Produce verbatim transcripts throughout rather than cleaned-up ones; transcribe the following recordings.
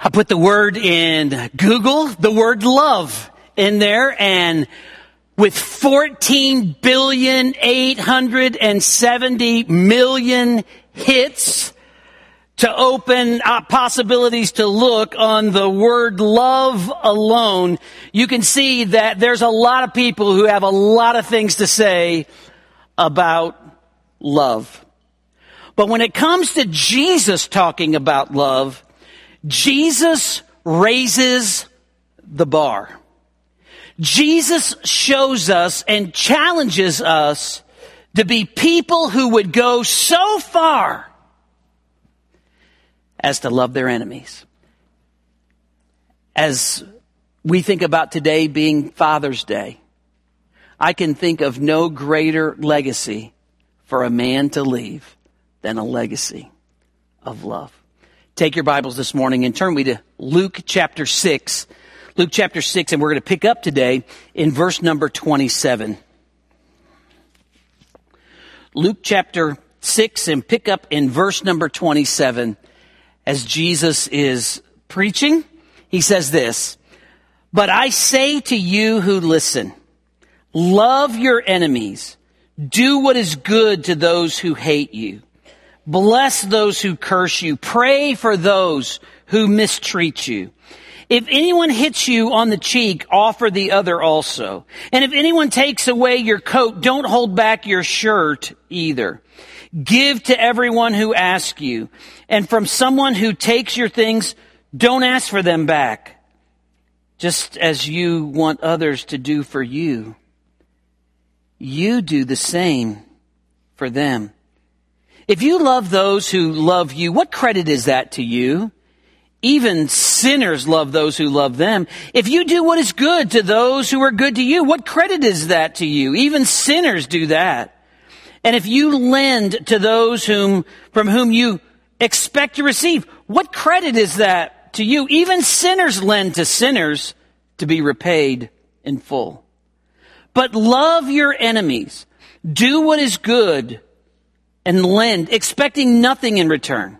I put the word in Google, the word love in there, and with fourteen billion eight hundred seventy million hits to open up possibilities to look on the word love alone, you can see that there's a lot of people who have a lot of things to say about love. But when it comes to Jesus talking about love, Jesus raises the bar. Jesus shows us and challenges us to be people who would go so far as to love their enemies. As we think about today being Father's Day, I can think of no greater legacy for a man to leave than a legacy of love. Take your Bibles this morning and turn me to Luke chapter six. Luke chapter six, and we're going to pick up today in verse number twenty-seven. Luke chapter six, and pick up in verse number twenty-seven. As Jesus is preaching, he says this, "But I say to you who listen, love your enemies, do what is good to those who hate you. Bless those who curse you. Pray for those who mistreat you. If anyone hits you on the cheek, offer the other also. And if anyone takes away your coat, don't hold back your shirt either. Give to everyone who asks you. And from someone who takes your things, don't ask for them back. Just as you want others to do for you, you do the same for them. If you love those who love you, what credit is that to you? Even sinners love those who love them. If you do what is good to those who are good to you, what credit is that to you? Even sinners do that. And if you lend to those whom, from whom you expect to receive, what credit is that to you? Even sinners lend to sinners to be repaid in full. But love your enemies. Do what is good and lend, expecting nothing in return.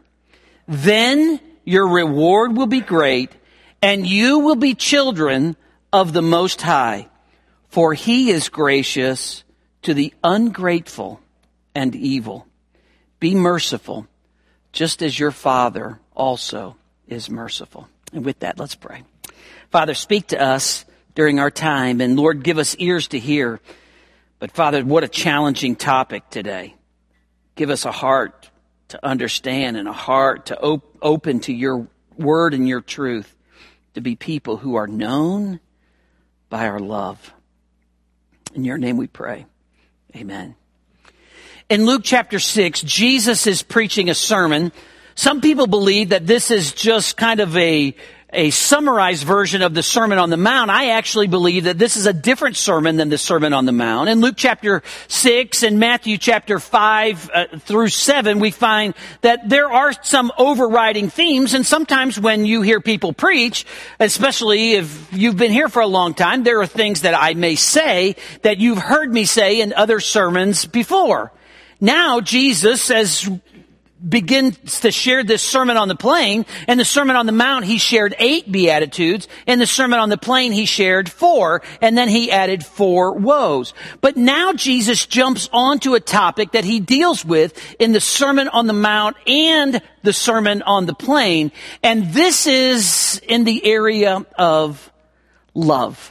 Then your reward will be great, and you will be children of the Most High, for He is gracious to the ungrateful and evil. Be merciful, just as your Father also is merciful." And with that, let's pray. Father, speak to us during our time, and Lord, give us ears to hear. But Father, what a challenging topic today. Give us a heart to understand and a heart to op- open to your word and your truth, to be people who are known by our love. In your name we pray. Amen. In Luke chapter six, Jesus is preaching a sermon. Some people believe that this is just kind of a a summarized version of the Sermon on the Mount. I actually believe that this is a different sermon than the Sermon on the Mount. In Luke chapter six and Matthew chapter five uh, through seven, we find that there are some overriding themes. And sometimes when you hear people preach, especially if you've been here for a long time, there are things that I may say that you've heard me say in other sermons before. Now Jesus, as begins to share this Sermon on the Plain. And the Sermon on the Mount, he shared eight Beatitudes. In the Sermon on the Plain, he shared four. And then he added four woes. But now Jesus jumps onto a topic that he deals with in the Sermon on the Mount and the Sermon on the Plain. And this is in the area of love.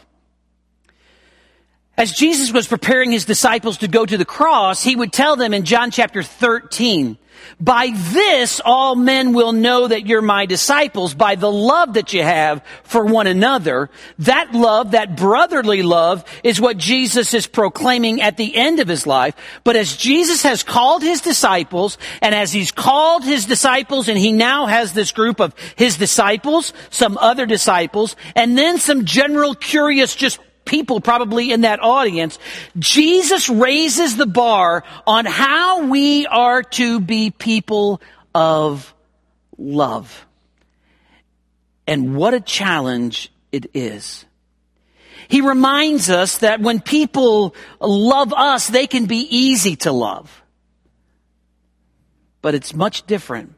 As Jesus was preparing his disciples to go to the cross, he would tell them in John chapter thirteen, "By this all men will know that you're my disciples, by the love that you have for one another." That love, that brotherly love, is what Jesus is proclaiming at the end of his life. But as Jesus has called his disciples, and as he's called his disciples, and he now has this group of his disciples, some other disciples, and then some general curious just people probably in that audience, Jesus raises the bar on how we are to be people of love. And what a challenge it is. He reminds us that when people love us, they can be easy to love. But it's much different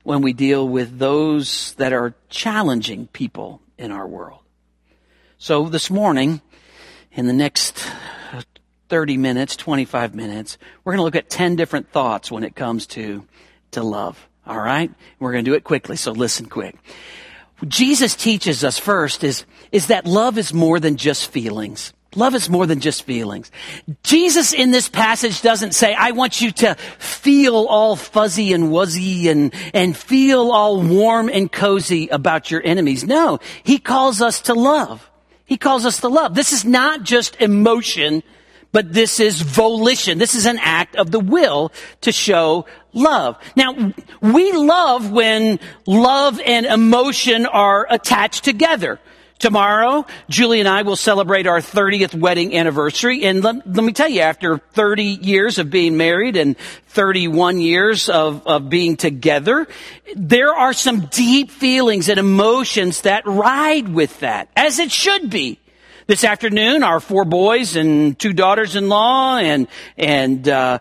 when we deal with those that are challenging people in our world. So this morning, in the next thirty minutes, twenty-five minutes, we're going to look at ten different thoughts when it comes to, to love. All right? We're going to do it quickly, so listen quick. Jesus teaches us first is, is that love is more than just feelings. Love is more than just feelings. Jesus in this passage doesn't say, I want you to feel all fuzzy and wuzzy and, and feel all warm and cozy about your enemies. No, he calls us to love. He calls us to love. This is not just emotion, but this is volition. This is an act of the will to show love. Now, we love when love and emotion are attached together. Tomorrow, Julie and I will celebrate our thirtieth wedding anniversary. And let, let me tell you, after thirty years of being married and thirty-one years of, of being together, there are some deep feelings and emotions that ride with that, as it should be. This afternoon, our four boys and two daughters-in-law and, and, uh,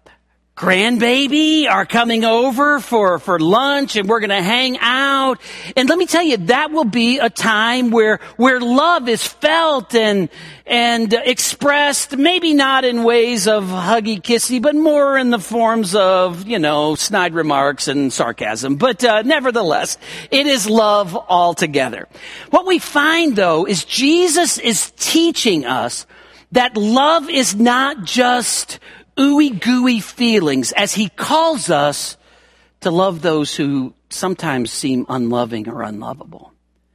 grandbaby are coming over for, for lunch, and we're going to hang out. And let me tell you, that will be a time where, where love is felt and, and expressed, maybe not in ways of huggy kissy, but more in the forms of, you know, snide remarks and sarcasm. But, uh, nevertheless, it is love altogether. What we find though is Jesus is teaching us that love is not just ooey gooey feelings, as he calls us to love those who sometimes seem unloving or unlovable.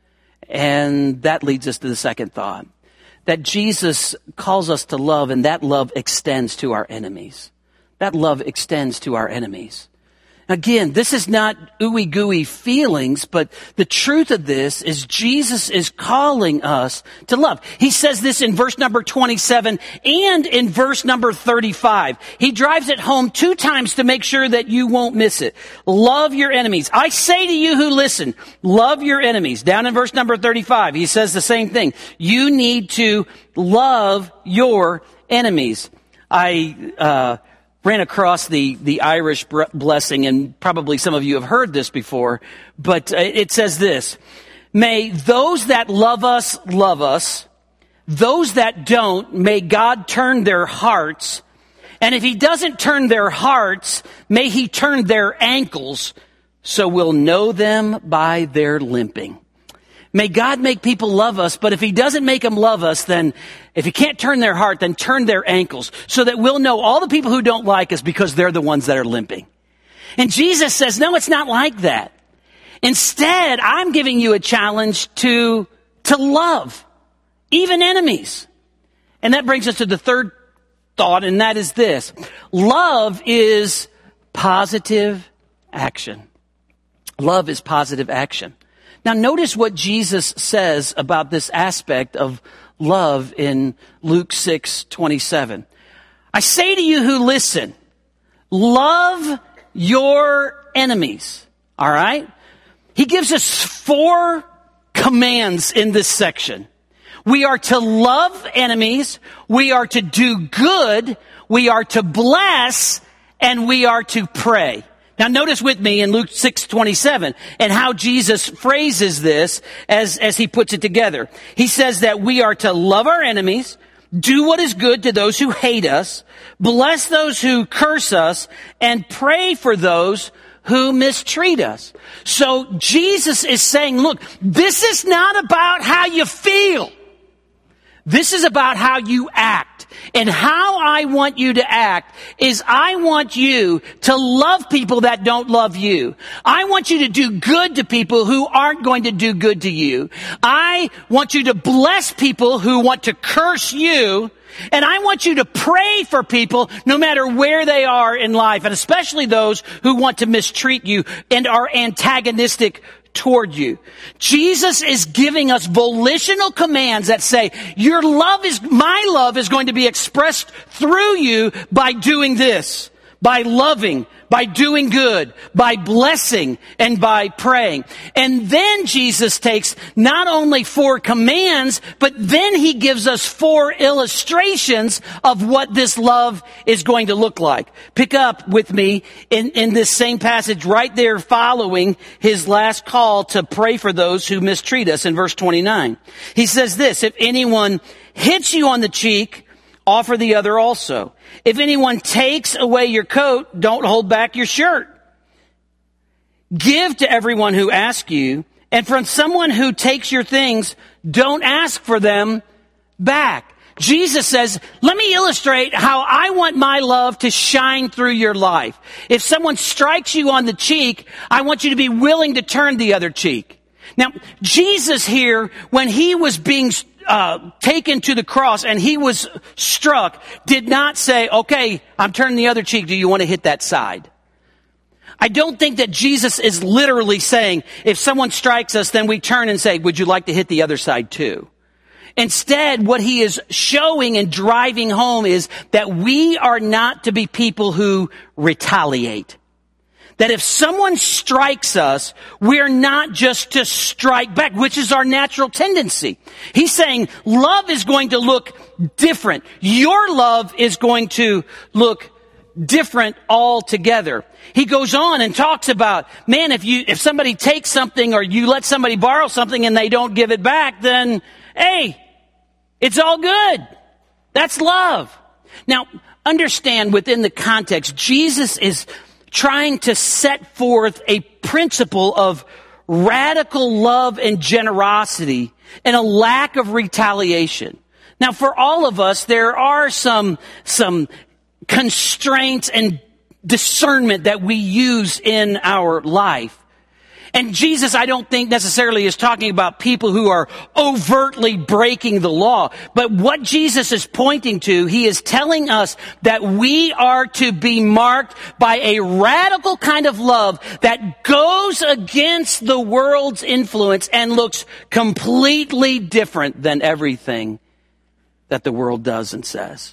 And that leads us to the second thought, that Jesus calls us to love, and that love extends to our enemies. That love extends to our enemies. Again, this is not ooey gooey feelings, but the truth of this is Jesus is calling us to love. He says this in verse number twenty-seven and in verse number thirty-five. He drives it home two times to make sure that you won't miss it. Love your enemies. I say to you who listen, love your enemies. Down in verse number thirty-five, he says the same thing. You need to love your enemies. I, uh, ran across the, the Irish blessing, and probably some of you have heard this before, but it says this: may those that love us love us, those that don't, may God turn their hearts, and if he doesn't turn their hearts, may he turn their ankles, so we'll know them by their limping. May God make people love us, but if he doesn't make them love us, then if he can't turn their heart, then turn their ankles, so that we'll know all the people who don't like us because they're the ones that are limping. And Jesus says, no, it's not like that. Instead, I'm giving you a challenge to, to love, even enemies. And that brings us to the third thought, and that is this: love is positive action. Love is positive action. Now notice what Jesus says about this aspect of love in Luke six twenty-seven. I say to you who listen, love your enemies. All right? He gives us four commands in this section. We are to love enemies, we are to do good, we are to bless, and we are to pray. Now notice with me in Luke six twenty-seven and how Jesus phrases this as, as he puts it together. He says that we are to love our enemies, do what is good to those who hate us, bless those who curse us, and pray for those who mistreat us. So Jesus is saying, look, this is not about how you feel. This is about how you act. And how I want you to act is I want you to love people that don't love you. I want you to do good to people who aren't going to do good to you. I want you to bless people who want to curse you. And I want you to pray for people no matter where they are in life, and especially those who want to mistreat you and are antagonistic toward you. Jesus is giving us volitional commands that say, your love is, my love is going to be expressed through you by doing this, by loving, by doing good, by blessing, and by praying. And then Jesus takes not only four commands, but then he gives us four illustrations of what this love is going to look like. Pick up with me in, in this same passage right there following his last call to pray for those who mistreat us in verse twenty-nine. He says this, if anyone hits you on the cheek, offer the other also. If anyone takes away your coat, don't hold back your shirt. Give to everyone who asks you, and from someone who takes your things, don't ask for them back. Jesus says, let me illustrate how I want my love to shine through your life. If someone strikes you on the cheek, I want you to be willing to turn the other cheek. Now, Jesus here, when he was being Uh, taken to the cross and he was struck, did not say, okay, I'm turning the other cheek. Do you want to hit that side? I don't think that Jesus is literally saying, if someone strikes us, then we turn and say, would you like to hit the other side too? Instead, what he is showing and driving home is that we are not to be people who retaliate. That if someone strikes us, we're not just to strike back, which is our natural tendency. He's saying love is going to look different. Your love is going to look different altogether. He goes on and talks about, man, if you, if somebody takes something or you let somebody borrow something and they don't give it back, then, hey, it's all good. That's love. Now, understand within the context, Jesus is trying to set forth a principle of radical love and generosity and a lack of retaliation. Now, for all of us, there are some, some constraints and discernment that we use in our life. And Jesus, I don't think necessarily is talking about people who are overtly breaking the law. But what Jesus is pointing to, he is telling us that we are to be marked by a radical kind of love that goes against the world's influence and looks completely different than everything that the world does and says.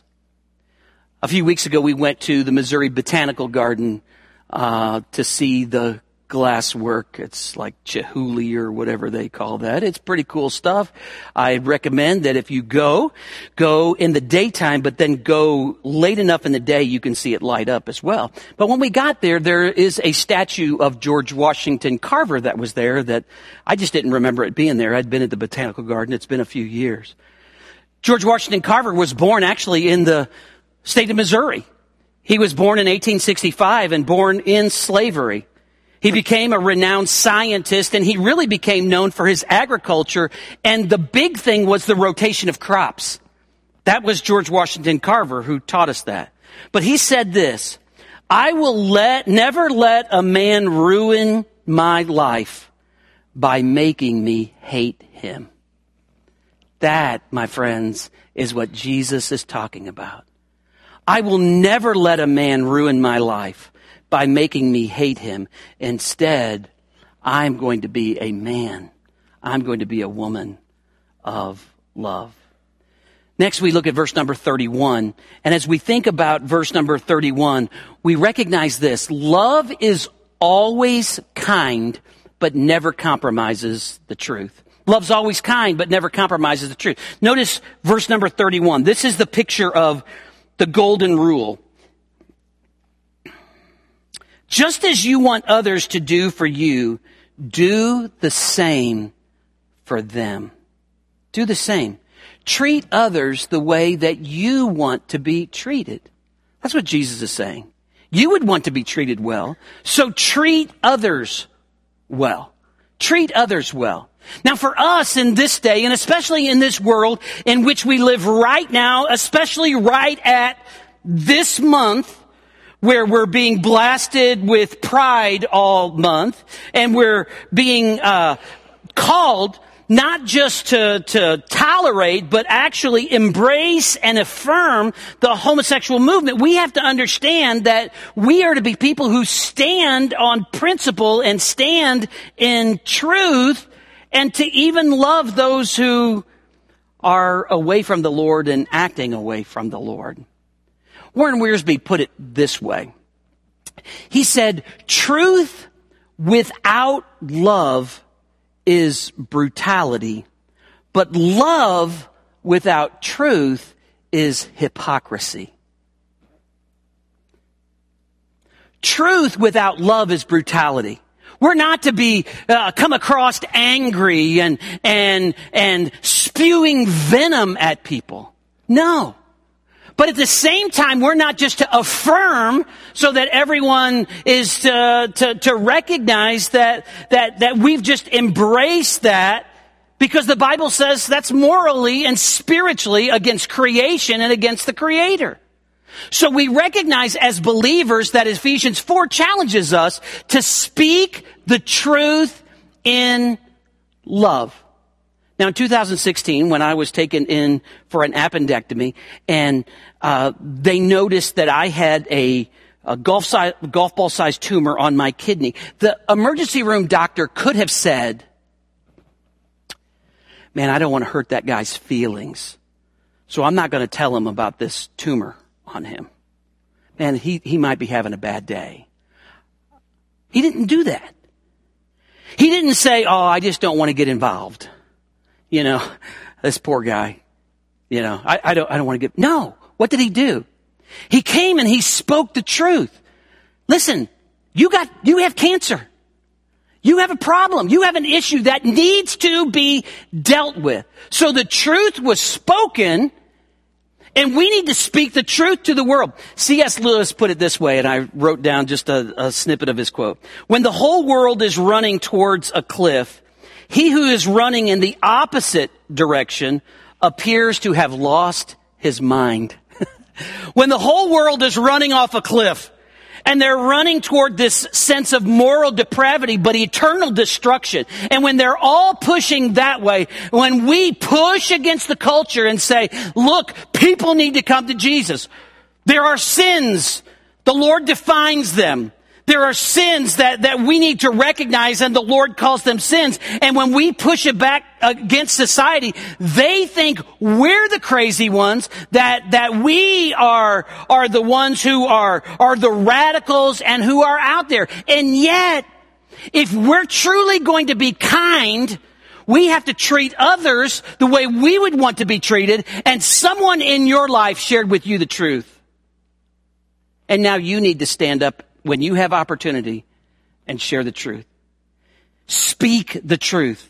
A few weeks ago, we went to the Missouri Botanical Garden uh, to see the glass work. It's like Chihuly or whatever they call that. It's pretty cool stuff. I recommend that if you go, go in the daytime, but then go late enough in the day you can see it light up as well. But when we got there, there is a statue of George Washington Carver that was there that I just didn't remember it being there. I'd been at the Botanical Garden. It's been a few years. George Washington Carver was born actually in the state of Missouri. He was born in eighteen sixty-five and born in slavery. He became a renowned scientist, and he really became known for his agriculture. And the big thing was the rotation of crops. That was George Washington Carver who taught us that. But he said this, I will let, never let a man ruin my life by making me hate him. That, my friends, is what Jesus is talking about. I will never let a man ruin my life by making me hate him. Instead, I'm going to be a man. I'm going to be a woman of love. Next, we look at verse number thirty-one. And as we think about verse number thirty-one, we recognize this. Love is always kind, but never compromises the truth. Love's always kind, but never compromises the truth. Notice verse number thirty-one. This is the picture of the golden rule. Just as you want others to do for you, do the same for them. Do the same. Treat others the way that you want to be treated. That's what Jesus is saying. You would want to be treated well, so treat others well. Treat others well. Now for us in this day, and especially in this world in which we live right now, especially right at this month, where we're being blasted with pride all month, and we're being uh called not just to, to tolerate, but actually embrace and affirm the homosexual movement. We have to understand that we are to be people who stand on principle and stand in truth, and to even love those who are away from the Lord and acting away from the Lord. Warren Wiersbe put it this way. He said, truth without love is brutality, but love without truth is hypocrisy. Truth without love is brutality. We're not to be uh, come across angry and and and spewing venom at people. No. But at the same time, we're not just to affirm so that everyone is to to, to recognize that that that we've just embraced that, because the Bible says that's morally and spiritually against creation and against the Creator. So we recognize as believers that Ephesians four challenges us to speak the truth in love. Now, in two thousand sixteen, when I was taken in for an appendectomy, and uh, they noticed that I had a, a golf, size, golf ball sized tumor on my kidney, the emergency room doctor could have said, man, I don't want to hurt that guy's feelings, so I'm not going to tell him about this tumor on him. Man, he, he might be having a bad day. He didn't do that. He didn't say, oh, I just don't want to get involved. You know, this poor guy, you know, I, I don't, I don't want to get, no. What did he do? He came and he spoke the truth. Listen, you got, you have cancer. You have a problem. You have an issue that needs to be dealt with. So the truth was spoken, and we need to speak the truth to the world. C S Lewis put it this way, and I wrote down just a, a snippet of his quote. When the whole world is running towards a cliff, he who is running in the opposite direction appears to have lost his mind. When the whole world is running off a cliff, and they're running toward this sense of moral depravity, but eternal destruction. And when they're all pushing that way, when we push against the culture and say, look, people need to come to Jesus. There are sins. The Lord defines them. There are sins that, that we need to recognize, and the Lord calls them sins. And when we push it back against society, they think we're the crazy ones, that, that we are, are the ones who are, are the radicals and who are out there. And yet, if we're truly going to be kind, we have to treat others the way we would want to be treated. And someone in your life shared with you the truth. And now you need to stand up when you have opportunity and share the truth. Speak the truth.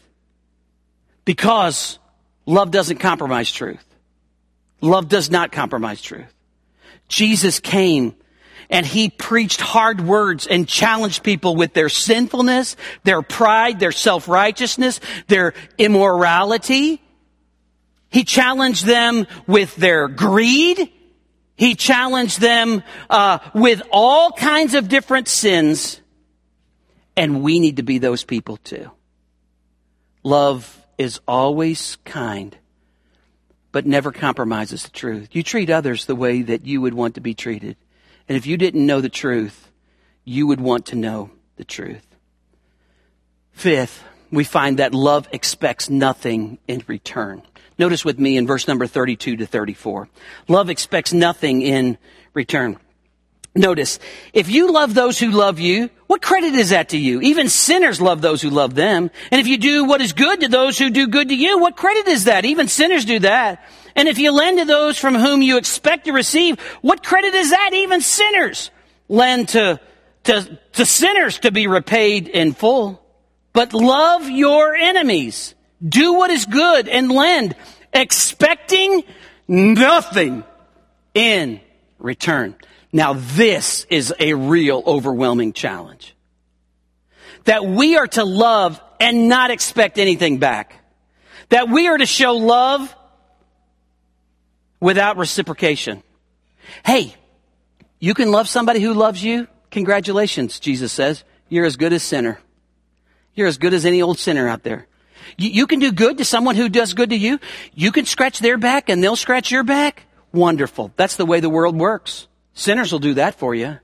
Because love doesn't compromise truth. Love does not compromise truth. Jesus came and he preached hard words and challenged people with their sinfulness, their pride, their self-righteousness, their immorality. He challenged them with their greed. He challenged them uh, with all kinds of different sins. And we need to be those people too. Love is always kind, but never compromises the truth. You treat others the way that you would want to be treated. And if you didn't know the truth, you would want to know the truth. Fifth, we find that love expects nothing in return. Notice with me in verse number thirty-two to thirty-four. Love expects nothing in return. Notice, if you love those who love you, what credit is that to you? Even sinners love those who love them. And if you do what is good to those who do good to you, what credit is that? Even sinners do that. And if you lend to those from whom you expect to receive, what credit is that? Even sinners lend to, to, to sinners to be repaid in full. But love your enemies. Do what is good and lend, expecting nothing in return. Now this is a real overwhelming challenge. That we are to love and not expect anything back. That we are to show love without reciprocation. Hey, you can love somebody who loves you. Congratulations, Jesus says. You're as good as sinner. You're as good as any old sinner out there. You, you can do good to someone who does good to you. You can scratch their back and they'll scratch your back. Wonderful. That's the way the world works. Sinners will do that for you.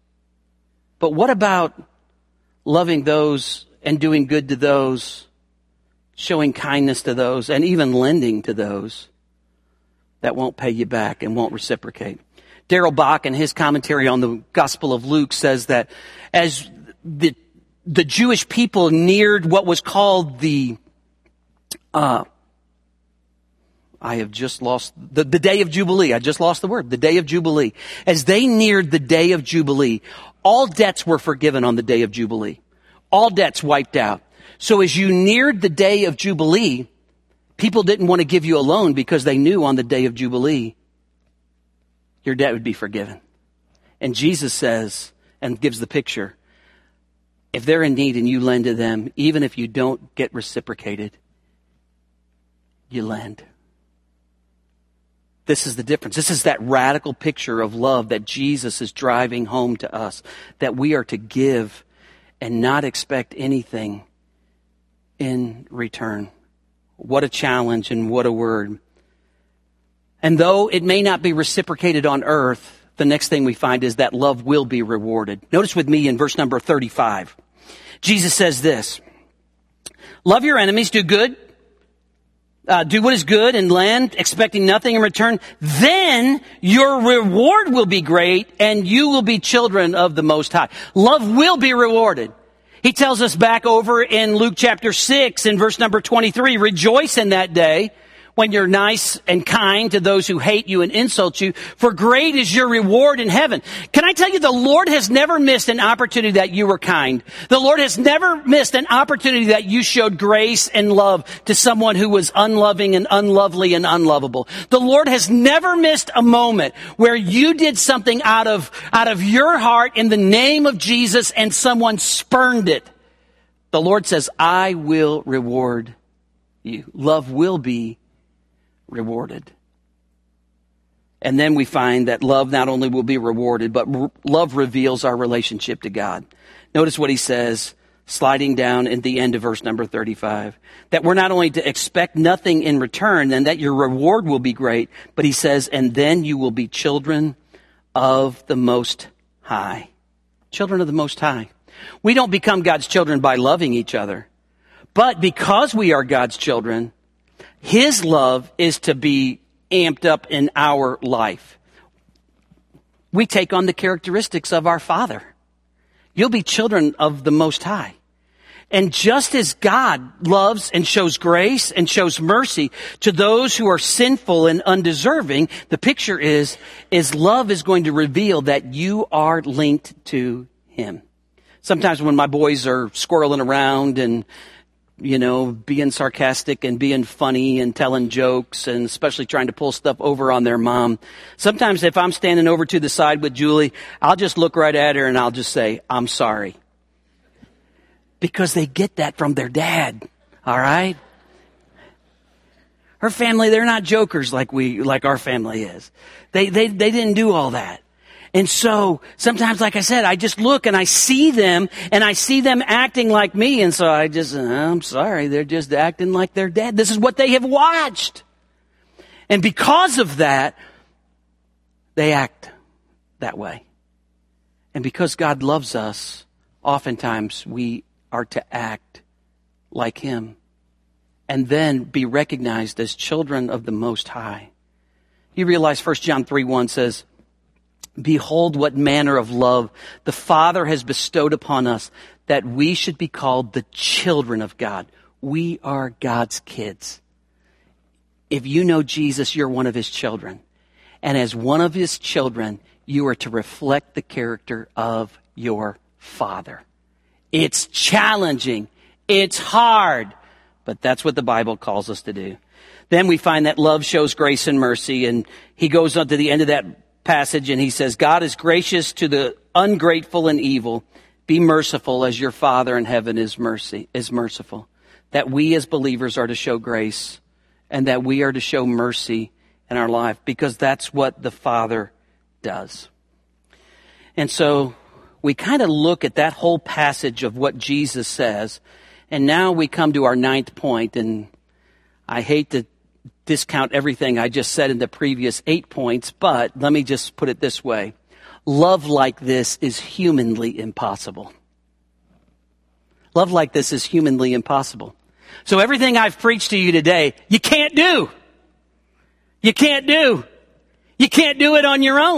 But what about loving those and doing good to those, showing kindness to those, and even lending to those that won't pay you back and won't reciprocate? Darrell Bach, in his commentary on the Gospel of Luke, says that as the the Jewish people neared what was called the, uh, I have just lost, the, the Day of Jubilee. I just lost the word. The Day of Jubilee. As they neared the Day of Jubilee, all debts were forgiven on the Day of Jubilee. All debts wiped out. So as you neared the Day of Jubilee, people didn't want to give you a loan because they knew on the Day of Jubilee, your debt would be forgiven. And Jesus says, and gives the picture, if they're in need and you lend to them, even if you don't get reciprocated, you lend. This is the difference. This is that radical picture of love that Jesus is driving home to us, that we are to give and not expect anything in return. What a challenge and what a word. And though it may not be reciprocated on earth, the next thing we find is that love will be rewarded. Notice with me in verse number thirty-five. Jesus says this, love your enemies, do good, uh, do what is good and lend, expecting nothing in return. Then your reward will be great and you will be children of the Most High. Love will be rewarded. He tells us back over in Luke chapter six in verse number twenty-three, rejoice in that day when you're nice and kind to those who hate you and insult you, for great is your reward in heaven. Can I tell you, the Lord has never missed an opportunity that you were kind. The Lord has never missed an opportunity that you showed grace and love to someone who was unloving and unlovely and unlovable. The Lord has never missed a moment where you did something out of, out of your heart in the name of Jesus and someone spurned it. The Lord says, I will reward you. Love will be rewarded. And then we find that love not only will be rewarded, but r- love reveals our relationship to God. Notice what he says, sliding down at the end of verse number thirty-five, that we're not only to expect nothing in return and that your reward will be great, but he says, and then you will be children of the Most High. Children of the Most High. We don't become God's children by loving each other, but because we are God's children, His love is to be amped up in our life. We take on the characteristics of our Father. You'll be children of the Most High. And just as God loves and shows grace and shows mercy to those who are sinful and undeserving, the picture is, is love is going to reveal that you are linked to Him. Sometimes when my boys are squirreling around and you know, being sarcastic and being funny and telling jokes and especially trying to pull stuff over on their mom. Sometimes if I'm standing over to the side with Julie, I'll just look right at her and I'll just say, I'm sorry. Because they get that from their dad. All right? Her family, they're not jokers like we, like our family is. They, they, they didn't do all that. And so sometimes, like I said, I just look and I see them and I see them acting like me. And so I just, I'm sorry, they're just acting like their dad. This is what they have watched. And because of that, they act that way. And because God loves us, oftentimes we are to act like Him and then be recognized as children of the Most High. You realize First John three one says, behold what manner of love the Father has bestowed upon us, that we should be called the children of God. We are God's kids. If you know Jesus, you're one of His children. And as one of His children, you are to reflect the character of your Father. It's challenging. It's hard. But that's what the Bible calls us to do. Then we find that love shows grace and mercy. And he goes on to the end of that passage and he says, God is gracious to the ungrateful and evil. Be merciful as your Father in heaven is mercy, is merciful. That we as believers are to show grace and that we are to show mercy in our life because that's what the Father does. And so we kind of look at that whole passage of what Jesus says, and now we come to our ninth point, and I hate to discount everything I just said in the previous eight points, but let me just put it this way. Love like this is humanly impossible. Love like this is humanly impossible. So everything I've preached to you today, you can't do. You can't do. You can't do it on your own.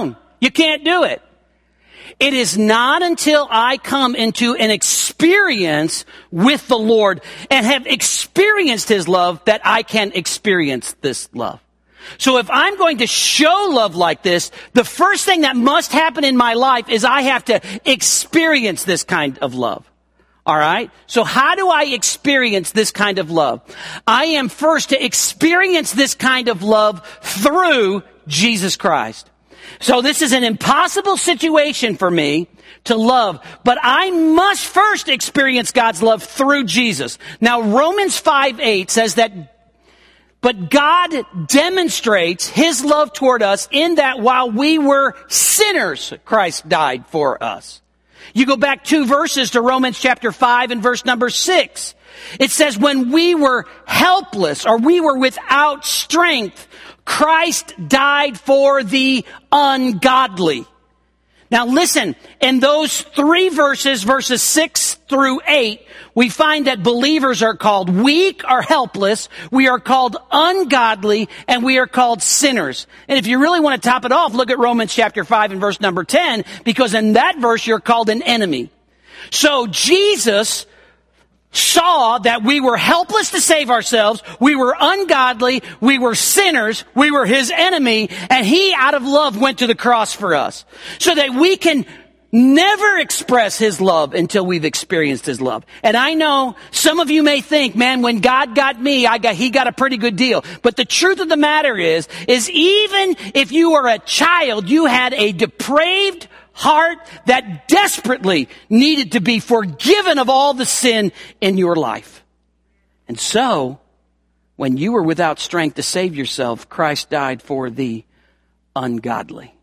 You can't do it. It is not until I come into an experience with the Lord and have experienced His love that I can experience this love. So if I'm going to show love like this, the first thing that must happen in my life is I have to experience this kind of love. All right? So how do I experience this kind of love? I am first to experience this kind of love through Jesus Christ. So this is an impossible situation for me to love, but I must first experience God's love through Jesus. Now, Romans five eight says that, but God demonstrates His love toward us in that while we were sinners, Christ died for us. You go back two verses to Romans chapter five and verse number six. It says, when we were helpless or we were without strength, Christ died for the ungodly. Now listen, in those three verses, verses six through eight, we find that believers are called weak or helpless, we are called ungodly, and we are called sinners. And if you really want to top it off, look at Romans chapter five and verse number ten, because in that verse you're called an enemy. So Jesus saw that we were helpless to save ourselves, we were ungodly, we were sinners, we were His enemy, and He, out of love, went to the cross for us. So that we can never express His love until we've experienced His love. And I know some of you may think, man, when God got me, I got, He got a pretty good deal. But the truth of the matter is, is even if you were a child, you had a depraved heart that desperately needed to be forgiven of all the sin in your life. And so, when you were without strength to save yourself, Christ died for the ungodly.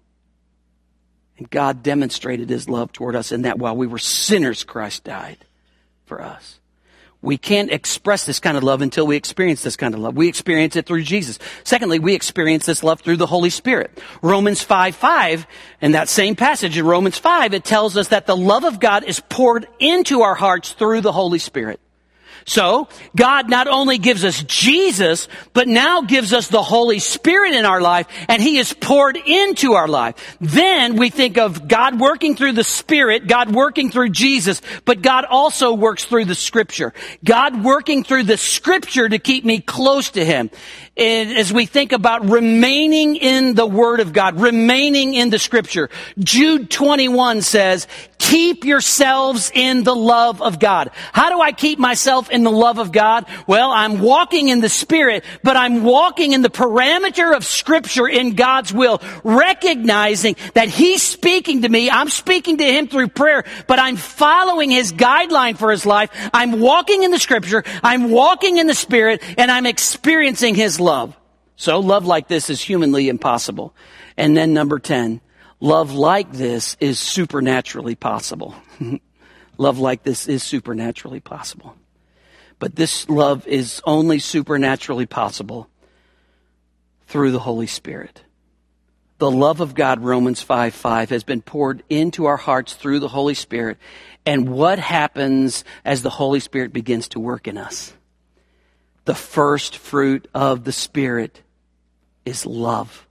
And God demonstrated His love toward us in that while we were sinners, Christ died for us. We can't express this kind of love until we experience this kind of love. We experience it through Jesus. Secondly, we experience this love through the Holy Spirit. Romans five five, in that same passage in Romans five, it tells us that the love of God is poured into our hearts through the Holy Spirit. So, God not only gives us Jesus, but now gives us the Holy Spirit in our life, and He is poured into our life. Then we think of God working through the Spirit, God working through Jesus, but God also works through the Scripture. God working through the Scripture to keep me close to Him. And as we think about remaining in the Word of God, remaining in the Scripture, Jude twenty-one says, keep yourselves in the love of God. How do I keep myself in the love of God? Well, I'm walking in the Spirit, but I'm walking in the parameter of Scripture in God's will, recognizing that He's speaking to me. I'm speaking to Him through prayer, but I'm following His guideline for His life. I'm walking in the Scripture, I'm walking in the Spirit, and I'm experiencing His love. So love like this is humanly impossible. And then number ten, love like this is supernaturally possible. Love like this is supernaturally possible. But this love is only supernaturally possible through the Holy Spirit. The love of God, Romans five five, has been poured into our hearts through the Holy Spirit. And what happens as the Holy Spirit begins to work in us? The first fruit of the Spirit is love.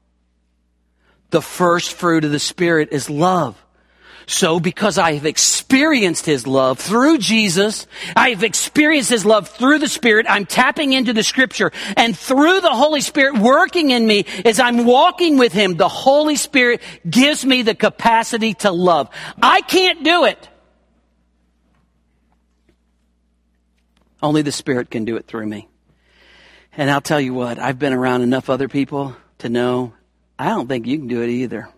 The first fruit of the Spirit is love. So because I have experienced His love through Jesus, I have experienced His love through the Spirit, I'm tapping into the Scripture, and through the Holy Spirit working in me as I'm walking with Him, the Holy Spirit gives me the capacity to love. I can't do it. Only the Spirit can do it through me. And I'll tell you what, I've been around enough other people to know I don't think you can do it either.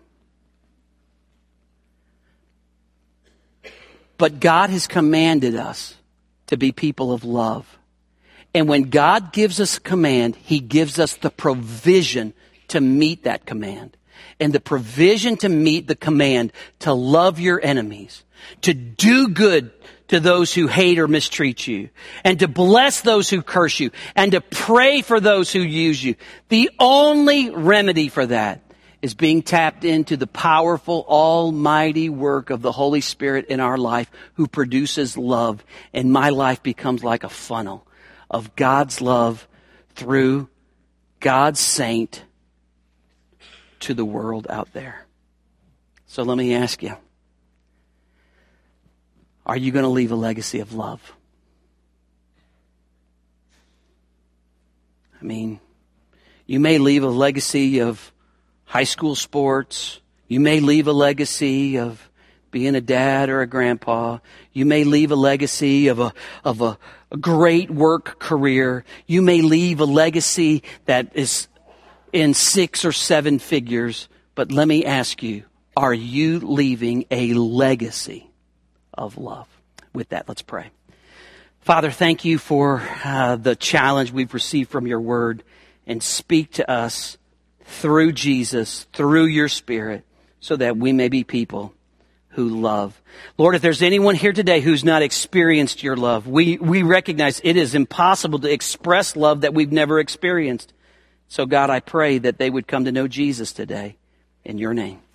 But God has commanded us to be people of love. And when God gives us a command, He gives us the provision to meet that command. And the provision to meet the command to love your enemies, to do good to those who hate or mistreat you, and to bless those who curse you, and to pray for those who use you. The only remedy for that is being tapped into the powerful, almighty work of the Holy Spirit in our life who produces love. And my life becomes like a funnel of God's love through God's saint to the world out there. So let me ask you, are you going to leave a legacy of love? I mean, you may leave a legacy of high school sports. You may leave a legacy of being a dad or a grandpa. You may leave a legacy of a, of a, a great work career. You may leave a legacy that is in six or seven figures. But let me ask you, are you leaving a legacy of love? With that, let's pray. Father, thank you for uh, the challenge we've received from your word, and speak to us through Jesus, through your Spirit, so that we may be people who love. Lord, if there's anyone here today who's not experienced your love, we, we recognize it is impossible to express love that we've never experienced. So God, I pray that they would come to know Jesus today. In your name.